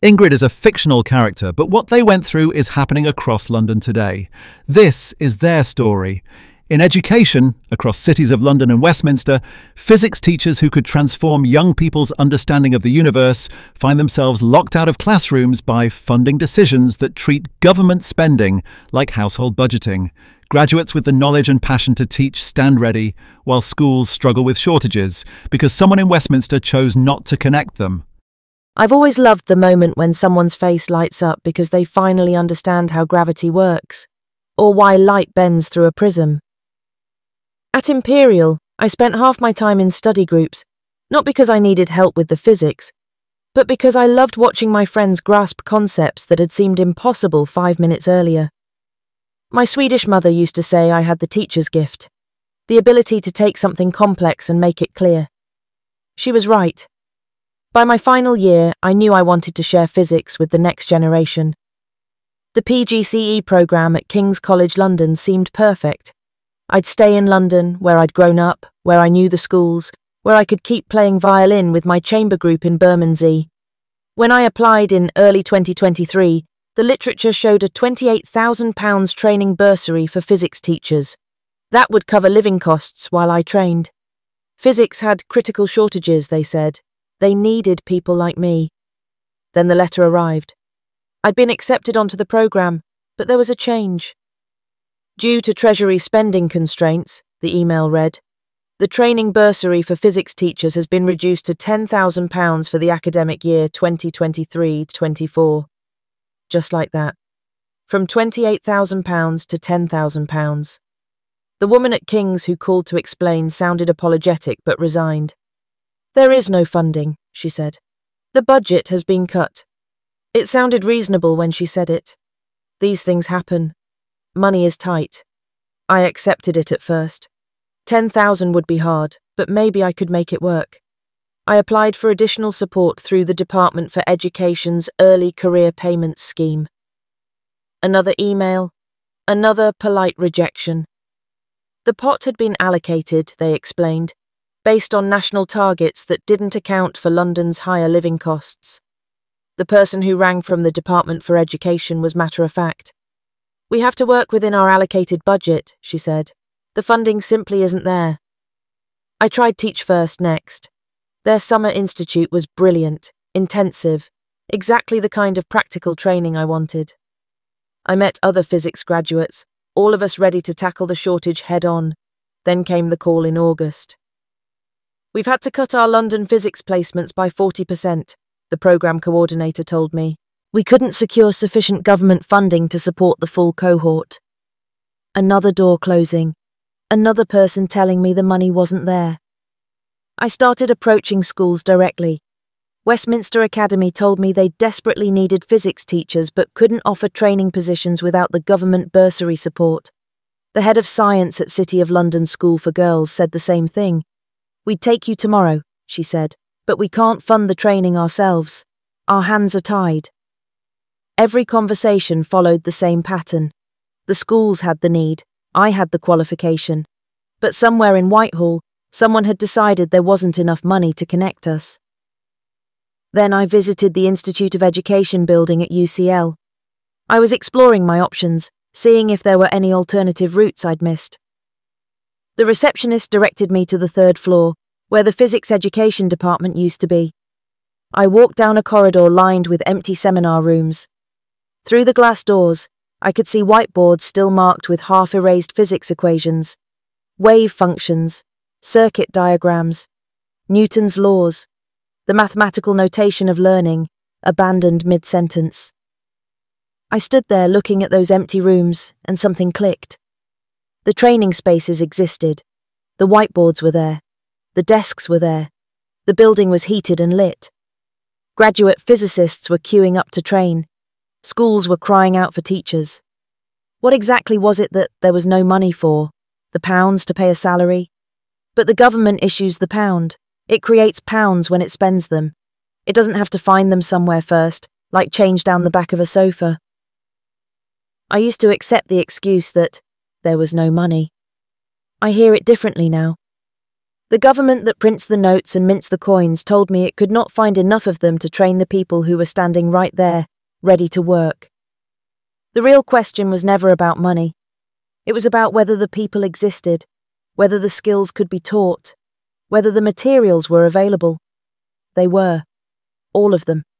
Ingrid is a fictional character, but what they went through is happening across London today. This is their story. In education, across cities of London and Westminster, physics teachers who could transform young people's understanding of the universe find themselves locked out of classrooms by funding decisions that treat government spending like household budgeting. Graduates with the knowledge and passion to teach stand ready, while schools struggle with shortages because someone in Westminster chose not to connect them. I've always loved the moment when someone's face lights up because they finally understand how gravity works, or why light bends through a prism. At Imperial, I spent half my time in study groups, not because I needed help with the physics, but because I loved watching my friends grasp concepts that had seemed impossible 5 minutes earlier. My Swedish mother used to say I had the teacher's gift, the ability to take something complex and make it clear. She was right. By my final year, I knew I wanted to share physics with the next generation. The PGCE programme at King's College London seemed perfect. I'd stay in London, where I'd grown up, where I knew the schools, where I could keep playing violin with my chamber group in Bermondsey. When I applied in early 2023, the literature showed a £28,000 training bursary for physics teachers. That would cover living costs while I trained. Physics had critical shortages, they said. They needed people like me. Then the letter arrived. I'd been accepted onto the programme, but there was a change. Due to Treasury spending constraints, the email read, the training bursary for physics teachers has been reduced to £10,000 for the academic year 2023-24. Just like that. From £28,000 to £10,000. The woman at King's who called to explain sounded apologetic but resigned. There is no funding, she said. The budget has been cut. It sounded reasonable when she said it. These things happen. Money is tight. I accepted it at first. 10,000 would be hard, but maybe I could make it work. I applied for additional support through the Department for Education's Early Career Payments Scheme. Another email, another polite rejection. The pot had been allocated, they explained, based on national targets that didn't account for London's higher living costs. The person who rang from the Department for Education was matter-of-fact. We have to work within our allocated budget, she said. The funding simply isn't there. I tried Teach First next. Their summer institute was brilliant, intensive, exactly the kind of practical training I wanted. I met other physics graduates, all of us ready to tackle the shortage head-on. Then came the call in August. We've had to cut our London physics placements by 40%, the programme coordinator told me. We couldn't secure sufficient government funding to support the full cohort. Another door closing. Another person telling me the money wasn't there. I started approaching schools directly. Westminster Academy told me they desperately needed physics teachers but couldn't offer training positions without the government bursary support. The head of science at City of London School for Girls said the same thing. We'd take you tomorrow, she said, but we can't fund the training ourselves. Our hands are tied. Every conversation followed the same pattern. The schools had the need, I had the qualification. But somewhere in Whitehall, someone had decided there wasn't enough money to connect us. Then I visited the Institute of Education building at UCL. I was exploring my options, seeing if there were any alternative routes I'd missed. The receptionist directed me to the 3rd floor, where the physics education department used to be. I walked down a corridor lined with empty seminar rooms. Through the glass doors, I could see whiteboards still marked with half-erased physics equations, wave functions, circuit diagrams, Newton's laws, the mathematical notation of learning, abandoned mid-sentence. I stood there looking at those empty rooms, and something clicked. The training spaces existed. The whiteboards were there. The desks were there. The building was heated and lit. Graduate physicists were queuing up to train. Schools were crying out for teachers. What exactly was it that there was no money for? The pounds to pay a salary? But the government issues the pound. It creates pounds when it spends them. It doesn't have to find them somewhere first, like change down the back of a sofa. I used to accept the excuse that there was no money. I hear it differently now. The government that prints the notes and mints the coins told me it could not find enough of them to train the people who were standing right there, ready to work. The real question was never about money. It was about whether the people existed, whether the skills could be taught, whether the materials were available. They were. All of them.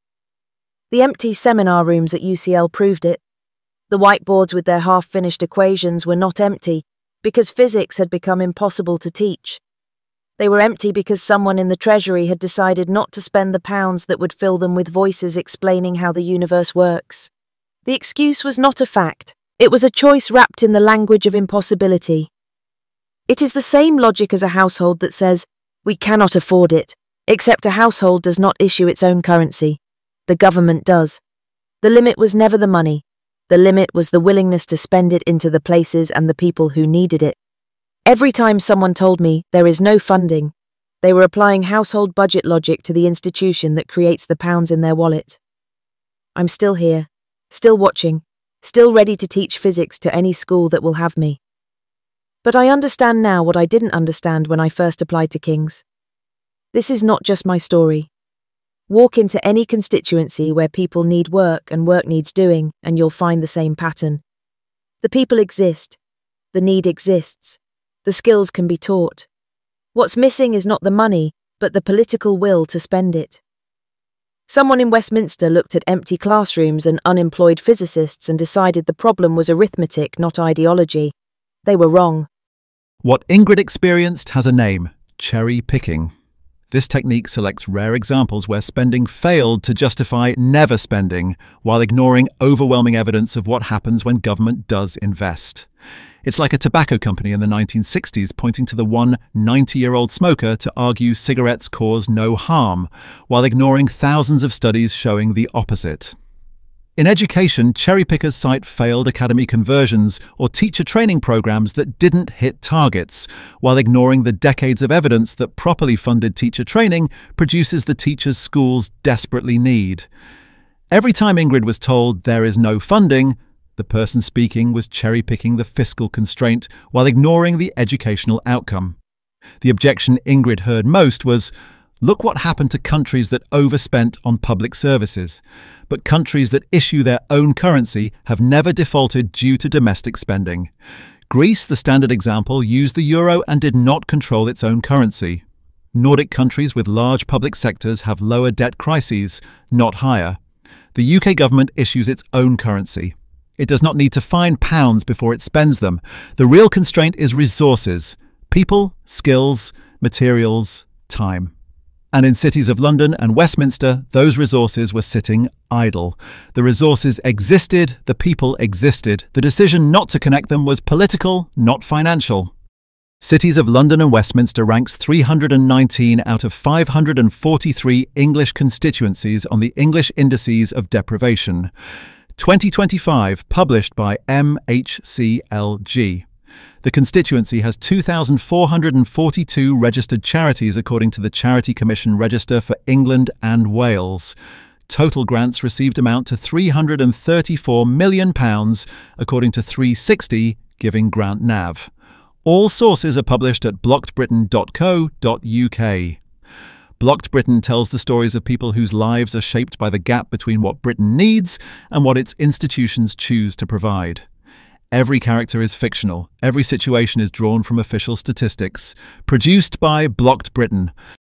The empty seminar rooms at UCL proved it. The whiteboards with their half-finished equations were not empty because physics had become impossible to teach. They were empty because someone in the Treasury had decided not to spend the pounds that would fill them with voices explaining how the universe works. The excuse was not a fact. It was a choice wrapped in the language of impossibility. It is the same logic as a household that says, "We cannot afford it," except a household does not issue its own currency. The government does. The limit was never the money. The limit was the willingness to spend it into the places and the people who needed it. Every time someone told me there is no funding, they were applying household budget logic to the institution that creates the pounds in their wallet. I'm still here, still watching, still ready to teach physics to any school that will have me. But I understand now what I didn't understand when I first applied to King's. This is not just my story. Walk into any constituency where people need work and work needs doing, and you'll find the same pattern. The people exist. The need exists. The skills can be taught. What's missing is not the money, but the political will to spend it. Someone in Westminster looked at empty classrooms and unemployed physicists and decided the problem was arithmetic, not ideology. They were wrong. What Ingrid experienced has a name: cherry picking. This technique selects rare examples where spending failed to justify never spending, while ignoring overwhelming evidence of what happens when government does invest. It's like a tobacco company in the 1960s pointing to the one 90-year-old smoker to argue cigarettes cause no harm, while ignoring thousands of studies showing the opposite. In education, cherry pickers cite failed academy conversions or teacher training programs that didn't hit targets, while ignoring the decades of evidence that properly funded teacher training produces the teachers schools desperately need. Every time Ingrid was told there is no funding, the person speaking was cherry-picking the fiscal constraint while ignoring the educational outcome. The objection Ingrid heard most was, "Look what happened to countries that overspent on public services. But countries that issue their own currency have never defaulted due to domestic spending. Greece, the standard example, used the euro and did not control its own currency. Nordic countries with large public sectors have lower debt crises, not higher. The UK government issues its own currency. It does not need to find pounds before it spends them. The real constraint is resources: people, skills, materials, time. And in cities of London and Westminster, those resources were sitting idle. The resources existed, the people existed. The decision not to connect them was political, not financial. Cities of London and Westminster ranks 319 out of 543 English constituencies on the English Indices of Deprivation. 2025, published by MHCLG. The constituency has 2,442 registered charities according to the Charity Commission Register for England and Wales. Total grants received amount to £334 million according to 360 Giving Grant Nav. All sources are published at blockedbritain.co.uk. Blocked Britain tells the stories of people whose lives are shaped by the gap between what Britain needs and what its institutions choose to provide. Every character is fictional. Every situation is drawn from official statistics. Produced by Blocked Britain.